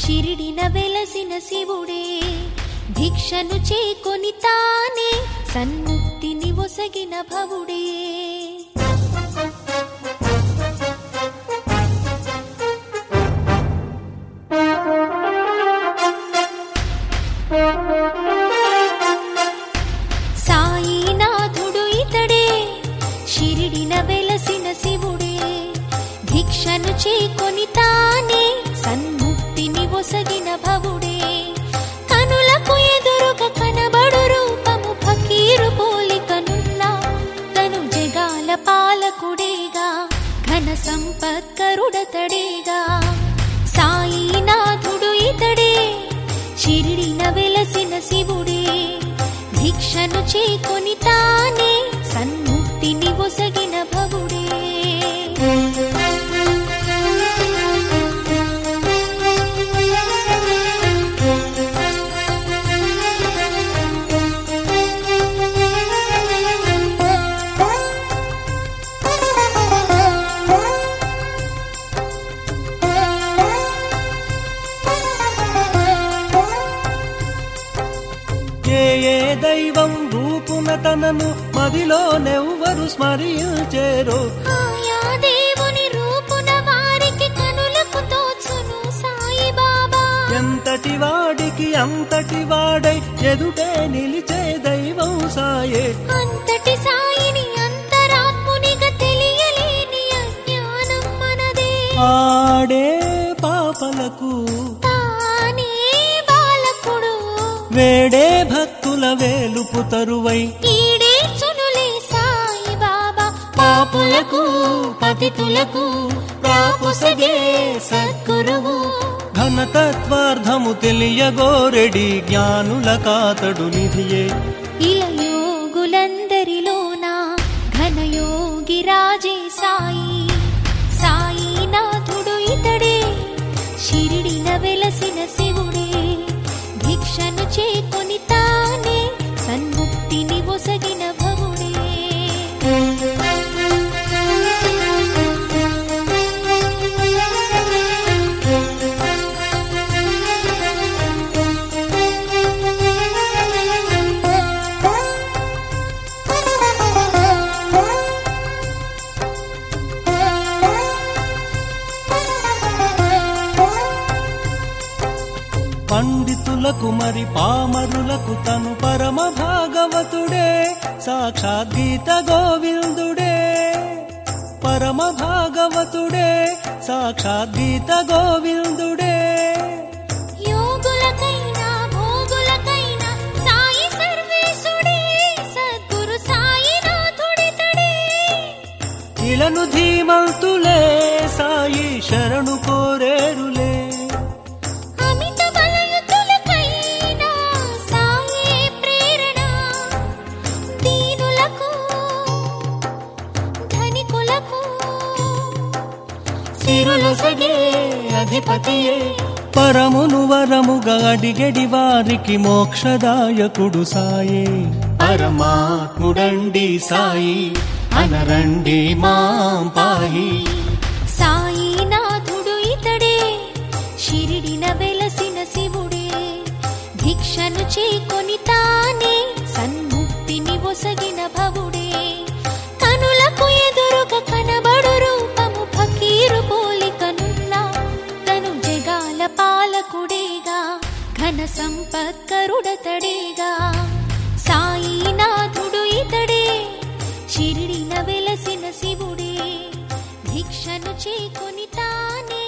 షిరిడిన వెలసిన శివుడే భిక్షను చేకొని తానే సన్ముక్తిని ఒసగిన భవుడే. సాయినాథుడు ఇతడే షిరిడిన వెలసిన శివుడే భిక్షను చేకొని తానే సన్ముక్తిని ఒసగిన భవుడే. కనులకు ఎదురుగా కనబడు రూపము ఫకీరు పోలికనున్నా తను జగాల పాలకుడేగా ఘన సంపత్కరుడతడేగా. సాయినాథుడు ఇతడే షిరిడిన వెలసిన శివుడే భిక్షను చేకొని తానే సన్ముక్తిని ఒసగిన భవుడే. ఏ దైవం రూపున తనను మదిలోనెవ్వరు స్మరించేరో ఆయా దేవుని రూపున వారికి కనులకు తోచును సాయిబాబా. ఎంతటి వాడికి అంతటి వాడై ఎదుటే నిలిచే దైవం సాయే. అంతటి సాయిని అంతరాత్మునిగా తెలియలేని అజ్ఞానం మనదే. ఆడే పాపలకు తానే బాలకుడు వేడే భక్తుల వేలుపు తరువై ఈడేర్చునులే సాయిబాబా. పాపులకు పతితులకు ప్రాపుసగే సద్గురువు. ఘనతత్వార్థము తెలియగోరెడి జ్ఞానుల కాతడు నిధియే. ఇలయోగులందరిలోన ఘనయోగి రాజే సాయి. సాయినాథుడు ఇతడే షిరిడిన వెలసిన శివుడే భిక్షను చేకొని తానే సన్ముక్తిని ఒసగిన భవుడే. పండితులకు మరి పామరులకు తను పరమ భాగవతుడే సాక్షాత్ గీత గోవిందుడే. పరమ భాగవతుడే సాక్షాత్ గీత గోవిందుడే. యోగులకైనా భోగులకైనా సాయి సర్వేశుడే సద్గురు సాయినాథుడితడే. ఇలను ధీమంతులే సాయి శరణు కోరేరులే. అమిత బలయుతులకైనా సాయే ప్రేరణ. దీనులకు ధనికులకు సిరులొసగే అధిపతియే. పరమును వరముగా అడిగడి వారికి మోక్షదాయకుడు సాయే. పరమాత్ముడండి సాయి అనరండి మాం పాహి. సాయినాథుడు ఇతడే షిరిడిన వెలసిన శివుడే భిక్షను చేకొని తానే సన్ముక్తిని ఒసగిన భవుడే. కనులకు ఎదురుగా కనబడు రూపము ఫకీరు పోలికనున్నా తను జగాల పాలకుడేగా ఘన సంపత్కరుడతడేగా. సాయినాథుడు ఇతడే షిరిడిన వెలసిన శివుడే భిక్షను చేకొని తానే